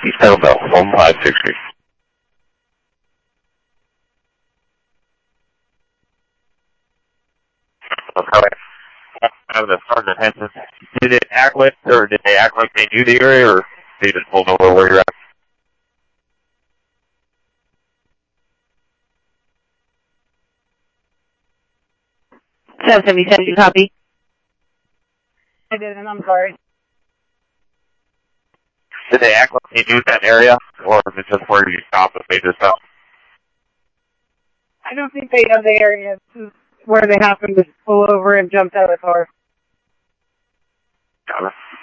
East Kettlebell, 1560. Okay. The sergeant Henson, did it act like, or did they act like they knew the area, or they just pulled over where you're at? 777, you copy? I didn't, I'm sorry. Did they act like they knew that area, or is it just where you stopped and made this up? I don't think they know the area. This is where they happened to pull over and jumped out of the car. Got it.